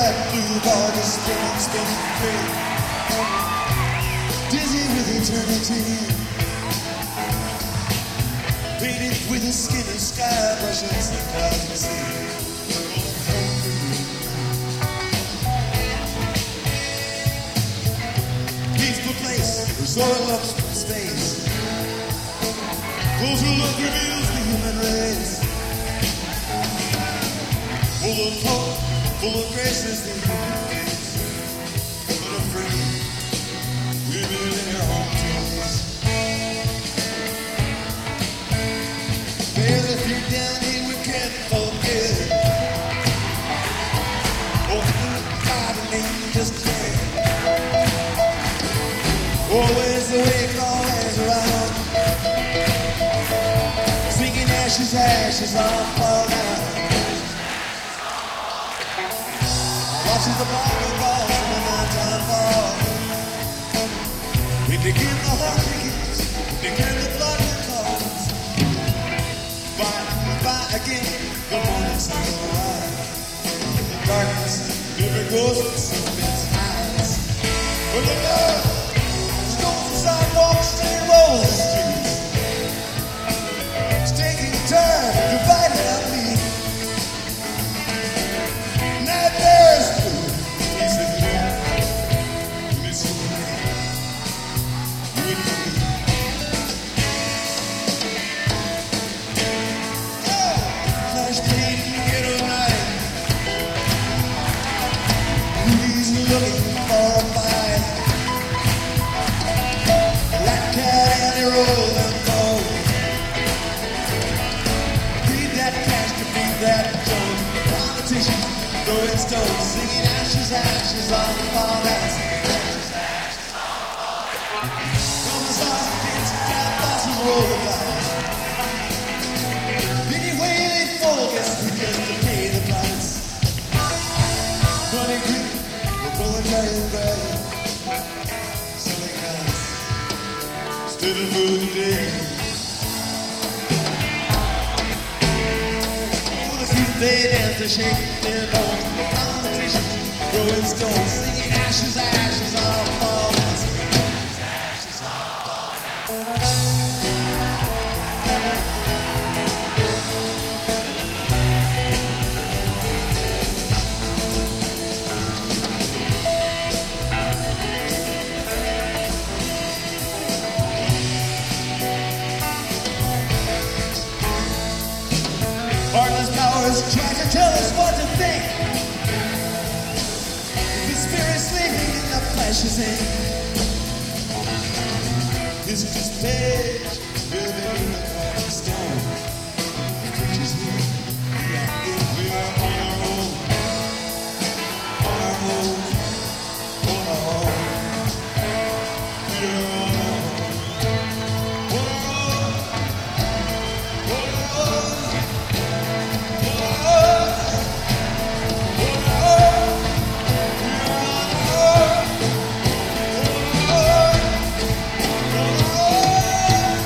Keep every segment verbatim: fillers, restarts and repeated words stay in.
bright blue ball just spinning, spinning free. Dizzy with eternity. Painted with the skin of sky, brushes the clouds and sea. Peaceful place, so it looks from space. Closer look reveals the human race. Full of hope, full of grace is the human face. But afraid, we live in your home place. There's a few down here we can't forget. Oh, God, and they just can't. Always awake, always around. Singing ashes, ashes all fall down. Watching the ball fall from the mountain fall. We begin the heart begins, we begin the blood that calls. By, by again, the morning sun will rise. In the darkness, never goes with serpent's eyes. But the love, stones and sidewalks, stay rolling streets. It's taking turn, divided up me. Night bears blue, is the blue. Miss you and me, you and me. Oh, flash played in the ghetto night. Movies looking for a fight. Black cat and a rolling ball. Need that cash to feed that joke. Politicians throwing stones, singing ashes, ashes on the farmhouse. Ashes, ashes on the farmhouse. Commissars and kids, cat bosses roll the dice. Anyway, they focus just to pay the price. Money green, we're going very bad. Selling house, still a good day. They dance to shake their bones. The politicians throwing stones, singing ashes, ashes on the farmhouse. Ashes, ashes on the farmhouse. Heartless powers try to tell us what to think. The spirit sleeping in the flesh is in. This is just page living in the carved stone. Which is here. We are, we are on our own. On our own. On our own. We are on our own. On our own. On our own. Oh,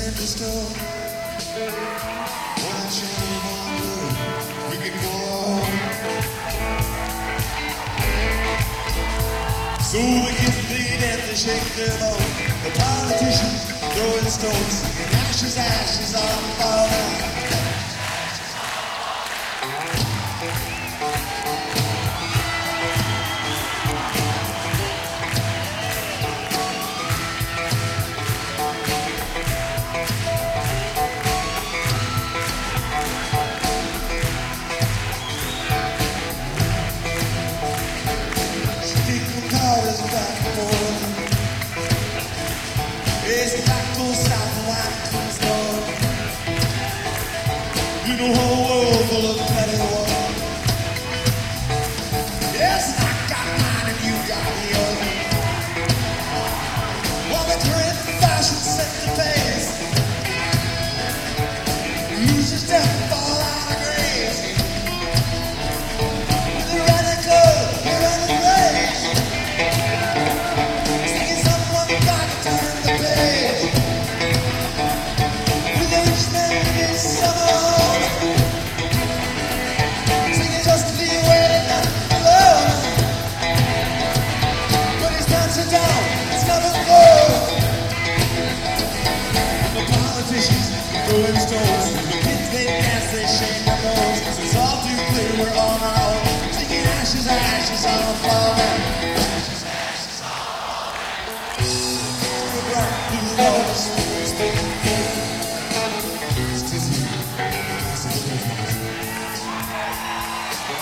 turned to stone. What a shame on earth we could go on. So the kids they dance, they shake their load. The politicians throwing stones, singing ashes, ashes on the fire. It's black goes south and white comes north. You know, whole world full of petty war. Yes, I got mine and you got yours. While the current fashion set the pace, losers death fall out of grace. With the radical, the running race. Singing someone got to turn the page. With the rich man in his summer home. Singing just to be waiting alone. But his pants are down, it's never gold. The politicians throwing stones. The kids they dance, they shake their nose. 'Cause it's all too clear we're on our